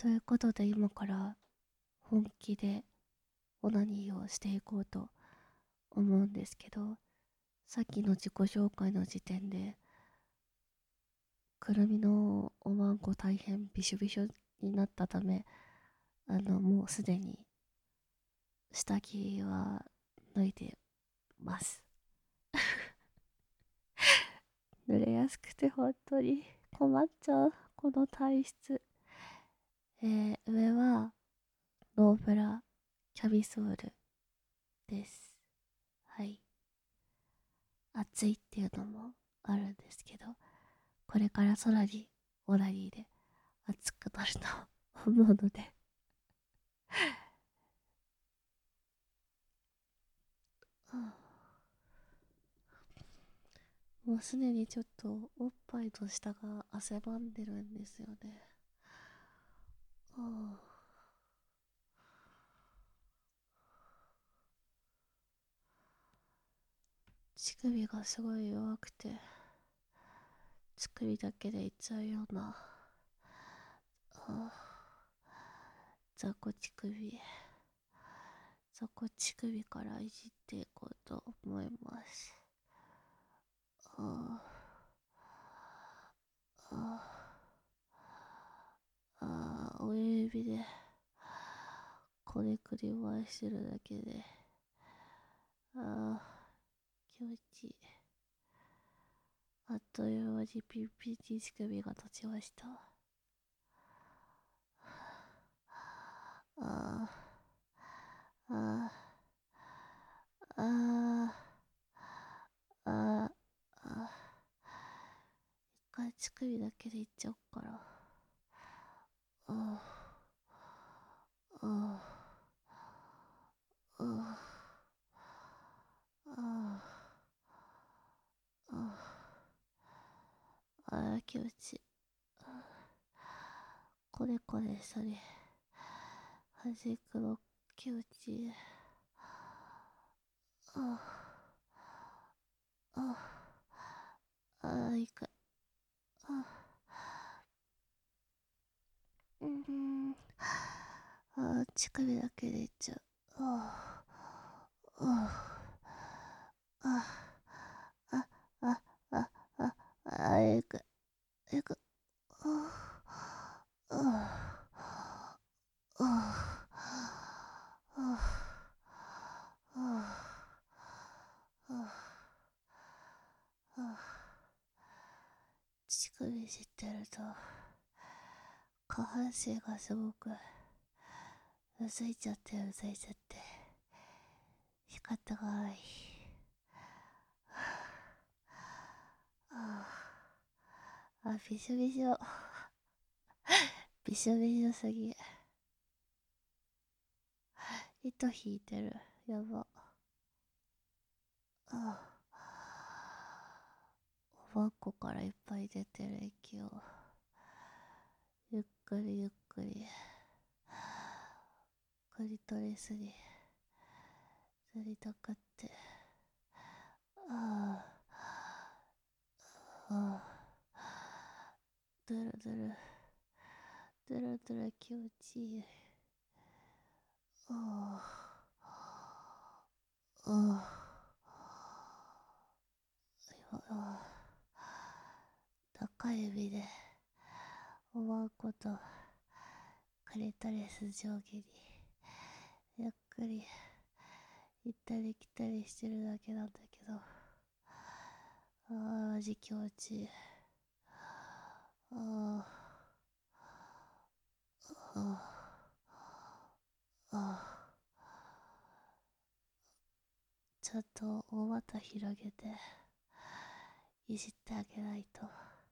ということで今から本気でオナニーをしていこうと思うんですけど、さっきの自己紹介の時点でくるみのおまんこ大変びしょびしょになったため、もうすでに下着は脱いでます。濡れやすくて本当に困っちゃうこの体質。上はノーブラキャミソールです。はい。暑いっていうのもあるんですけど、これからさらにオナニーで暑くなると思うのでもうすでにちょっとおっぱいと下が汗ばんでるんですよね。乳首がすごい弱くて、乳首だけでいっちゃうような雑魚乳首、雑魚乳首からいじっていこうと思います。親指でこねくり回してるだけで気持ちいい。あっという間にピンピンに乳首が立ちました。あーあーあーあーあ一回乳首だけでいっちゃおっから。ああ気持ちいい。これこれそれ端っこの気持ちいい。いいか。乳首だけでいっちゃう。いくいく。乳首知ってると下半身がすごくうずいちゃって仕方がない。びしょびしょびしょびしょすぎ。糸引いてる。やば。おばっこからいっぱい出てる息をゆっくりゆっくりクリトリスにずりたかって、ドゥルドゥルドゥルドゥル気持ちいい。高い指でおばんことクリトリス上下にゆっくり行ったり来たりしてるだけなんだけど、マジ気持ちいい。ちょっと大股広げていじってあげないと。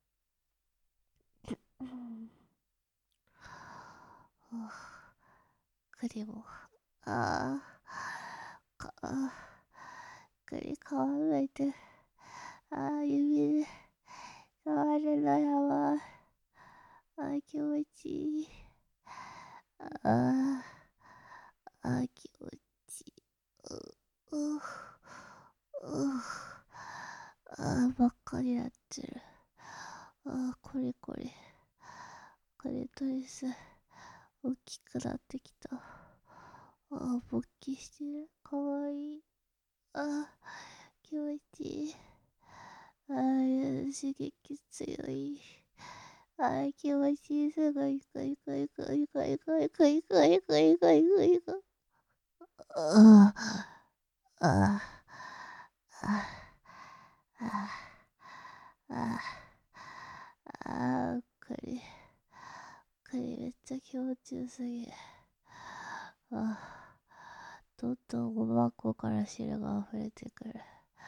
栗もあか栗皮むいて、指で触るのやばい。気持ちいい。気持ちいい。ばっかりやってる。これこれクリトリス大きくなってきた。勃起してる。かわいい。気持ちいい。刺激強い。気持ちいい。すごい、ごいごいごいごいごいごいごいごいごいごいごい。ああ、ああ、ああ、これめっちゃ気持ちよすぎ。どんどんおまこから汁が溢れてくる。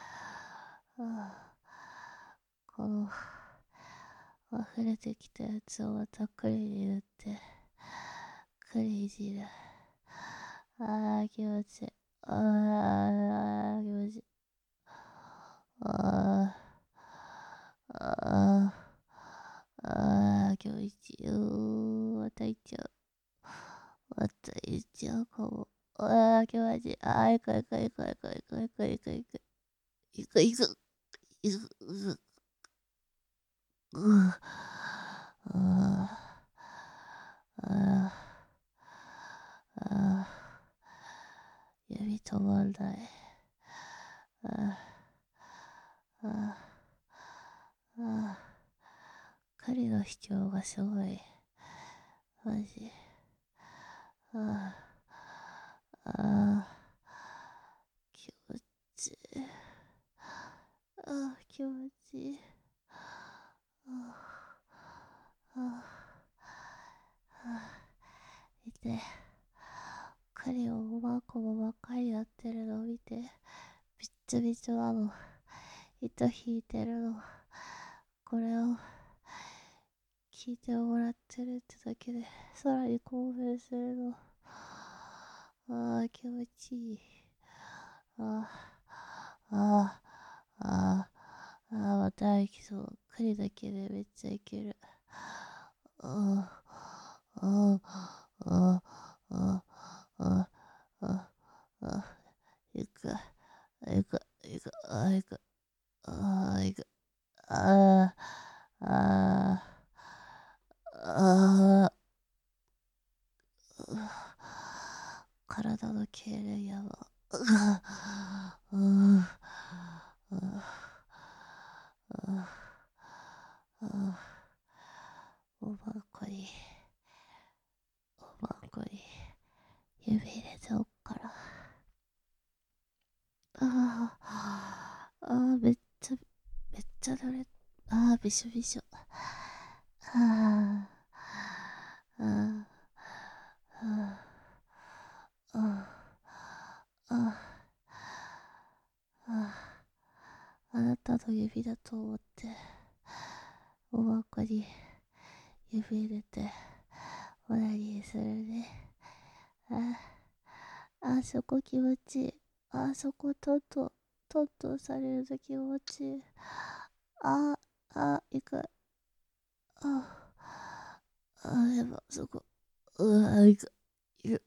この溢れてきたやつをまた栗に塗って栗いじる。気持ちいい。気持ちいい。ああ気持ちいい。またいっちゃう。またいっちゃうかも。気持ちいい。いくいくいくいくいくいくいくいくいくいくいくいく指止まんない。彼の主張がすごい。マジ。気持ちいい。気持ちいい。見て。彼をマコもばっかりやってるのを見て、びっちょびちょ糸引いてるの。これを聞いてもらってるってだけで、さらに興奮するの。気持ちいい。またいきそう。栗だけでめっちゃいける。いく、いく、いく、いく、いく、体の痙攣やば。おばんこに指入れておっから。めっちゃ濡れ。びしょびしょ。あなたの指だと思っておばんこに指入れておなりするね。そこ気持ちいい。そこトントンされると気持ちいい。いく。やば、そこ。いく。いく。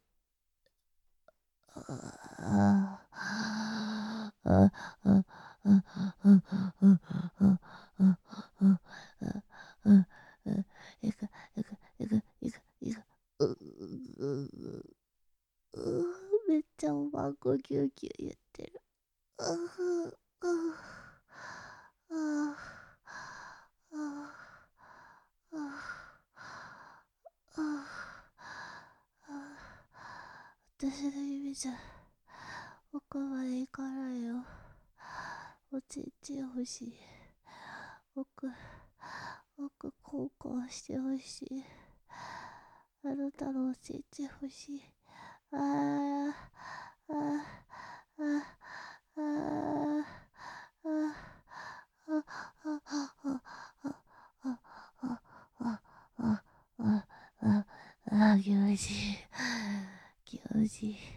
いく、いく、いく、いく、いく。めっちゃおばんこギュウギュウ言ってる。私の指じゃ奥まで行かないよ。おちんちん欲しい。奥コンコンしてほしい。あなたのおちんちん欲しい。あーあーあーあーあー気持ちいい。気持ちいい。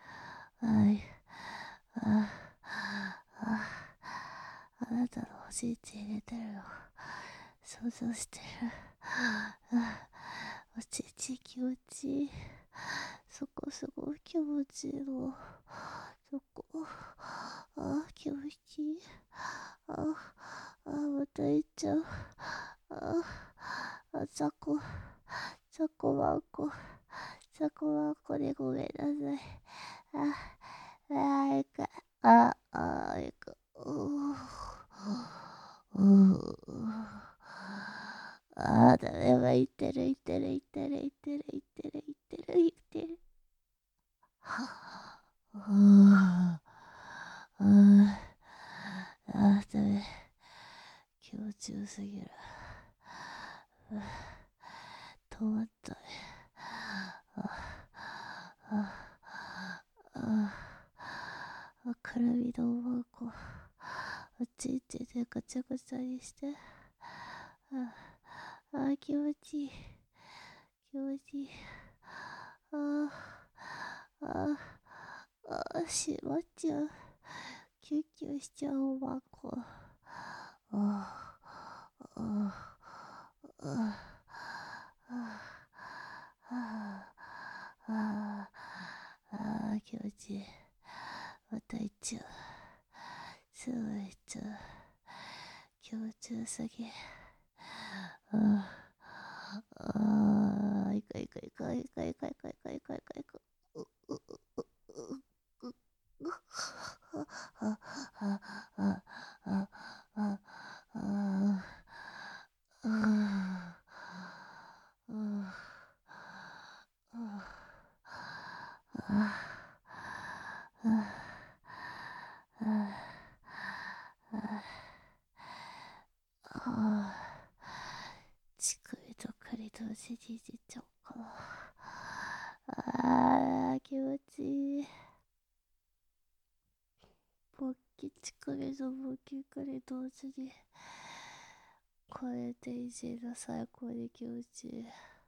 あなたのおちんちん入れてるの想像してる。おちんちん気持ちいい。そこすごい気持ちいいの。そこ気持ちいい。また行っちゃう。ザコばんこそこはこでごめんなさい。いか、いか、ダメは言ってる、言ってる、言ってる、言ってる、言ってる、言ってる、言ってる。ダメ。気持ちよすぎる。止まったね。カルビのマンコ、ちんちんでガチャガチャにして。気持ちいい。気持ちいい。しまっちゃう。キュンキュンしちゃうマンコ。気持ちいい。また行っちゃう。すぐ行っちゃう。気持ちよすぎ。いかいかいかいかいかいかいかいかいかいか。乳首と栗同時にいじっちゃおうかな。気持ちいい。勃起乳首と勃起栗同時にこれでいじる最高に気持ちいい。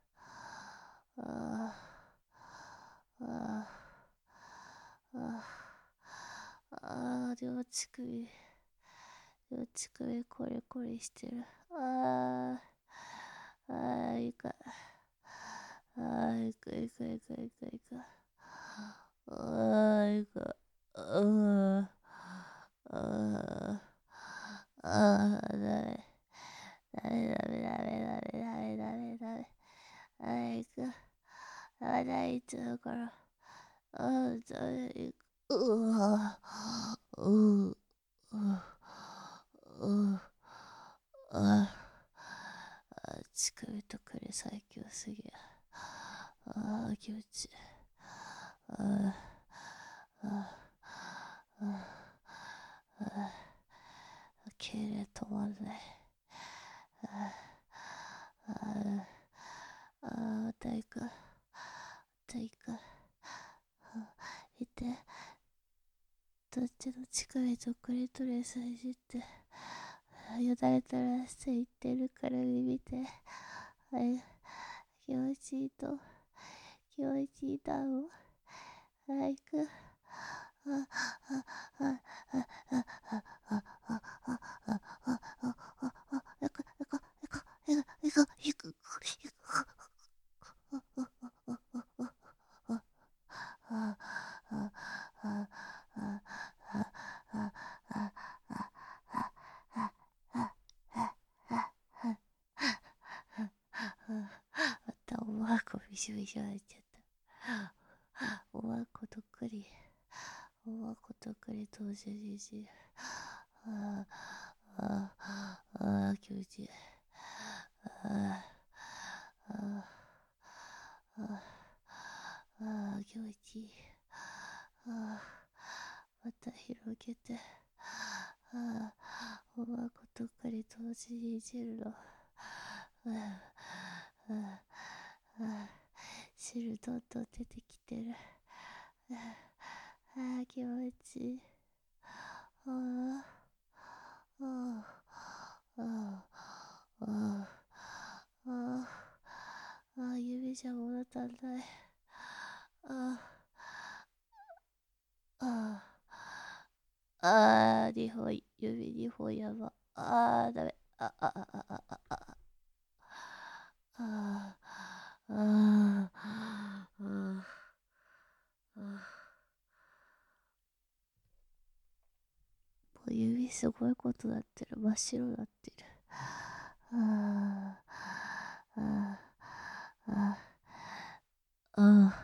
両乳首、両乳首コリコリしてる。いいか。いいかいかいかいかいか。いいか。ダメ。ダメダメダメダメダメダメダメ。いか。いつだから。ダメ。いか。乳首と栗最強すぎる。気持ちいい。痙攣止まんない。また行く。また行く。見て。どっちの乳首とクリトリスいじって。よだれ垂らしていってるから見て。気持ちいいと。気持ちいいだろう。行く。またおまこびしょびしょになっちゃった。おまことくり。おまことくり同時にじる。気持ちいい。気持ちいい。また広げて。おまことくり同時にいじるの。汁どんどん出てきてる。気持ちいい。指じゃ物足んない。2本、指2本やば。ダメ。もう指すごいことなってる。真っ白なってる。ああ、ああ、ああ、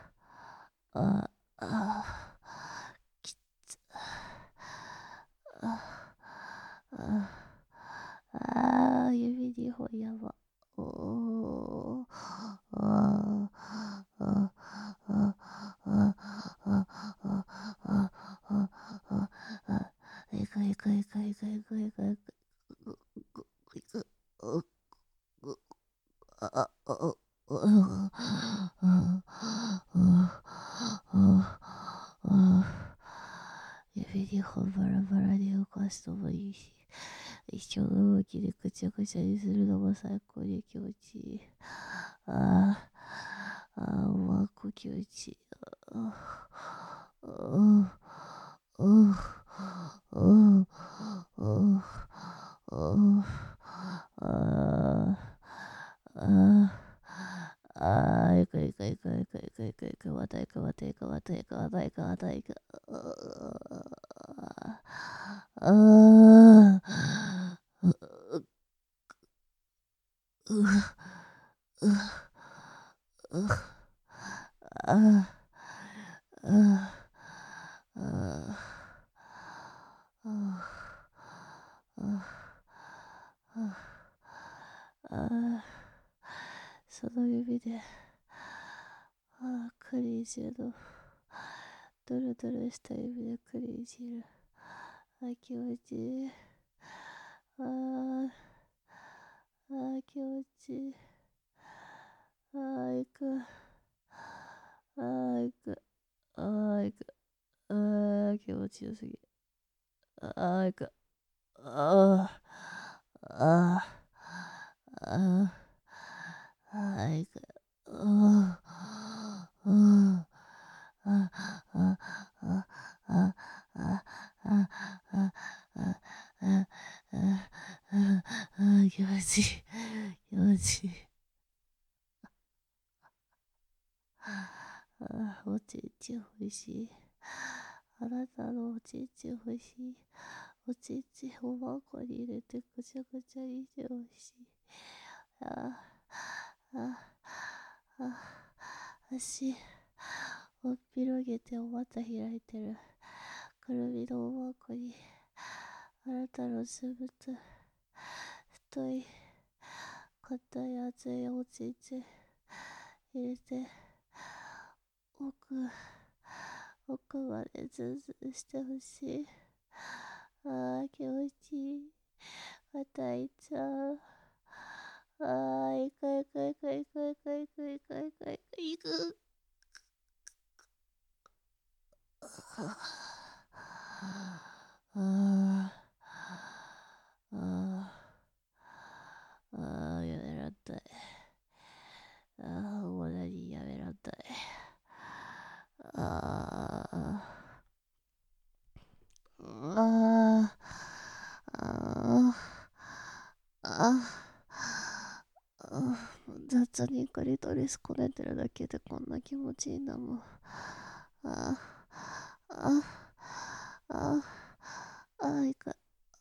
すのもいいし、一緒の動きでぐちゃぐちゃにするのも最高に気持ちいい。ああ、まあ、気持ちいい。いくいくいくいくいくいくいく、またいくまたいくまたいくまたいくまたいく。その指で、クリージルの、ドロドロした指でクリージル。気持ちいい。気持ちいい。いく。いく。いく。気持ちよすぎ。いく。いく。気持ちいい。気持ちいい。おちんち欲しい。あなたのおちんち欲しい。おちんちをマンコに入れてぐちゃぐちゃにして欲しい。足を広げてお股開いてる。くるみのおまんこにあなたのつぶと太い硬い熱いおちんち入れて奥までズンズンしてほしい。気持ちいい。またいっちゃう。いくいくいくいくいくいくいくいくいくいく。やめらんない。もう何やめらんない。雑にクリトリスこねてるだけでこんな気持ちいいんだもん。いく。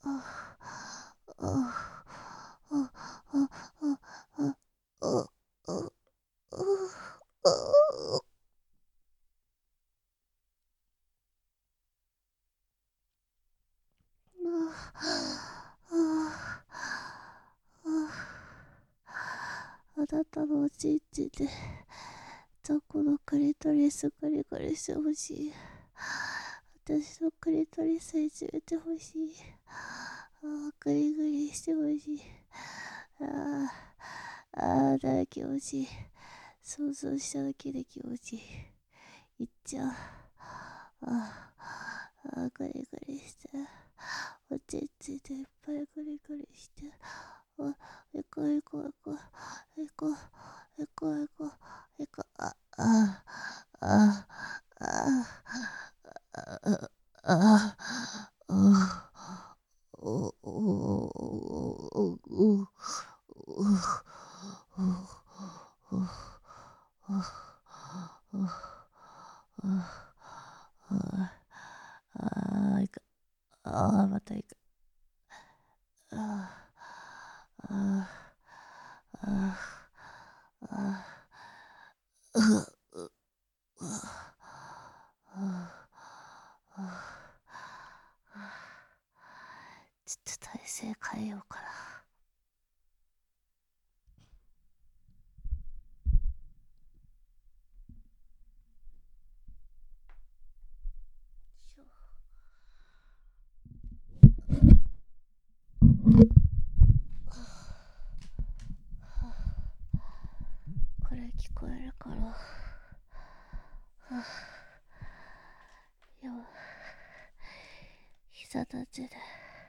あなたのおちんちでどこのクリトリスグリグリしてほしい。私のクリトリスいじめてほしい。グリグリしてほしい。気持ちいい。想像しただけで気持ちいい。いっちゃう。グリグリして。おちんちでいっぱいグリグリして。行こう行こう行こう。行こう行こう行こう。行こう。行く。また行く。ちょっと体勢変えようかな。これ聞こえるから。膝立ちで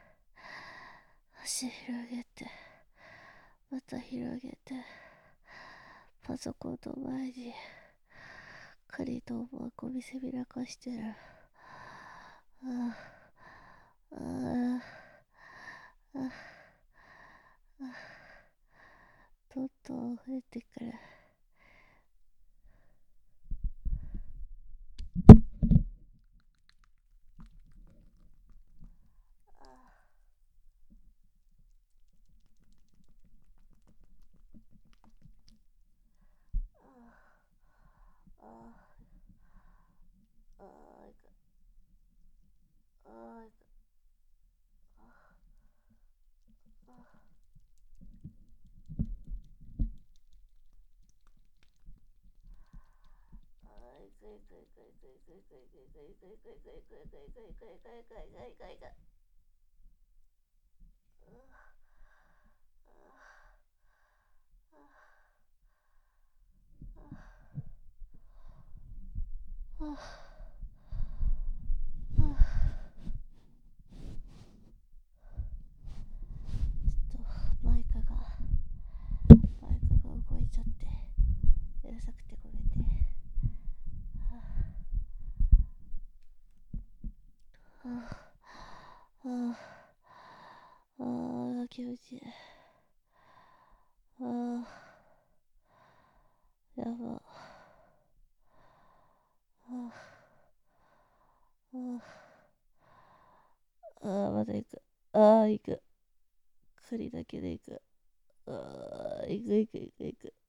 足広げて、また広げて、パソコンの前にカリと思い込みせびらかしてる。ああ、ああ、ああ、どんどん増えてくる。ああ、いく。ああ、いく。マイクが動いちゃってうるさくてごめんね。気持ちいい。やば。まだ行く。行く。栗だけで行く。行く行く行く行く。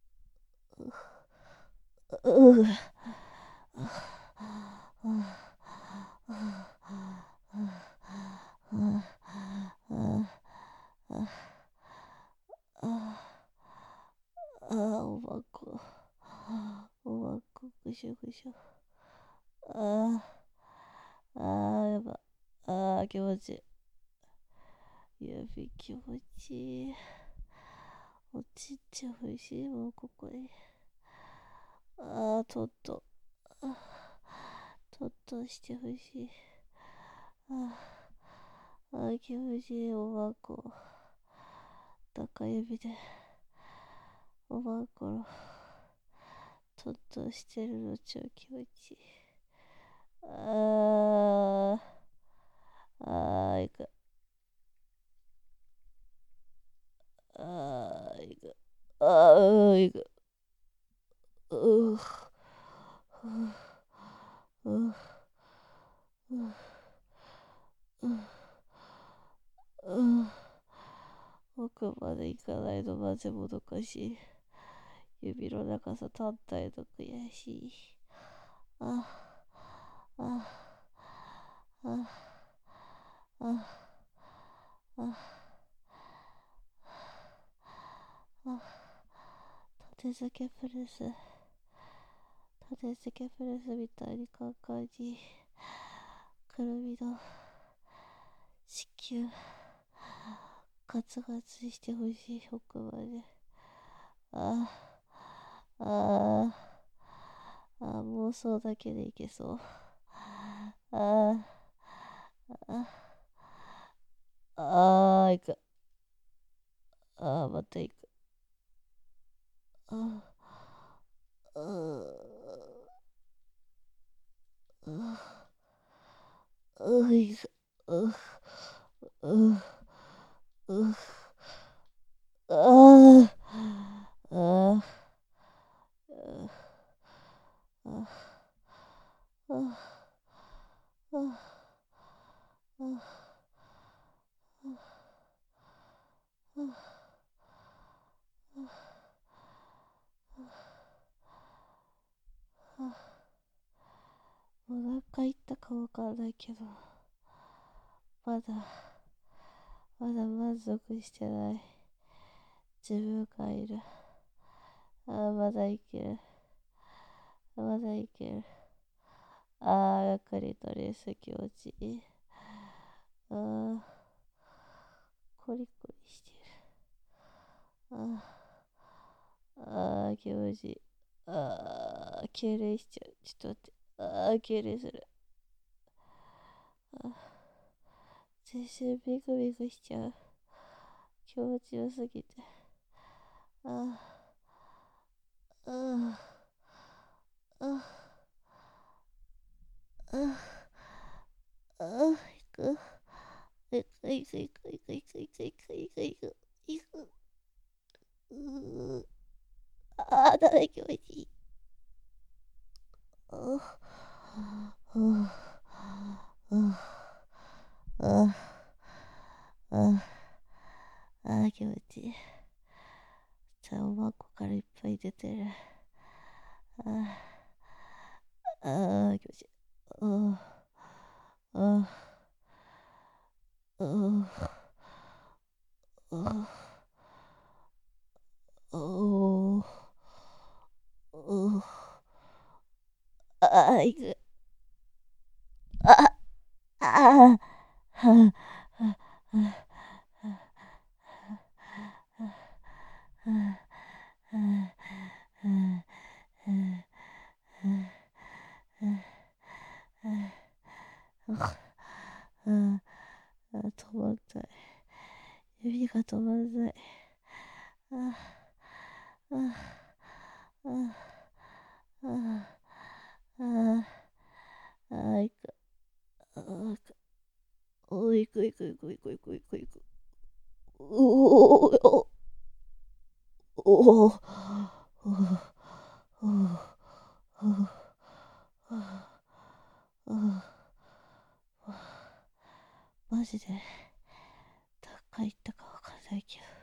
おばっこ。ぐしょぐしょ。やば。気持ちいい。指気持ちいい。落ちてほしいもん、ここに。とっとしてほしい。気持ちいい、おばっこ。高指で、おばっこの、とっとしてるの超気持ちいい。いく。いく。いく。奥まで行かないのマジもどかしい。指の長さ単体の悔しい。立て付けプレスみたいにカンカンにくるみの子宮ガツガツしてほしい。奥まで。妄想だけでいけそう。いく。またいく。いく。お腹いったかわかんないけど、まだ満足してない自分がいる。まだいける。クリトリス気持ちいい。コリコリしてる。気持ちいい。敬礼しちゃう。ちょっと待って。敬礼する。全身ビクビクしちゃう。 気持ちよすぎて。ああ、ああ、ああ、ああ、行く。行く行く行く行く行く行く行く行く行く行く。ああ、ダメ、気持ちいい。ああ、ああ、ああ、気持ちいい。茶をまこからいっぱい出てる。ああ、気持ちいい。ああ、ああ、ああ、あ、行く。ああ、あ止まんない。指が止まんない。ああ、ああ、ああ、ああ、行く。ああ、おい、行く行く行く行く行く行く行く。おおおおマジで高いったかわかんないけど。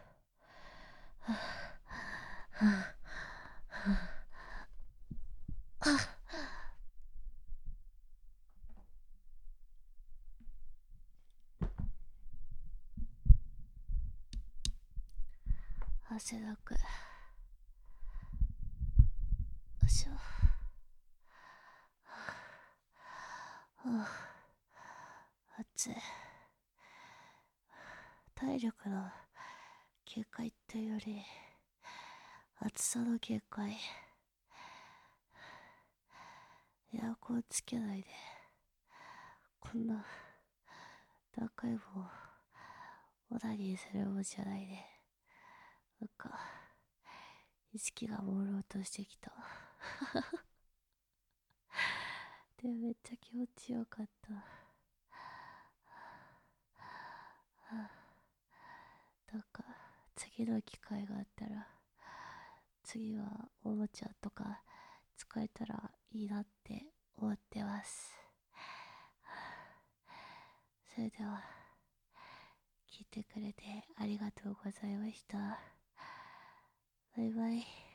汗だく。よいしょ。暑い。体力の警戒っていうより暑さの警戒。エアコンつけないでこんな高いもんオナニーするもんじゃないで。なんか意識が朦朧としてきた。でもめっちゃ気持ちよかった。なんか次の機会があったら次はおもちゃとか使えたらいいなって思ってます。それでは聞いてくれてありがとうございました。バイバイ。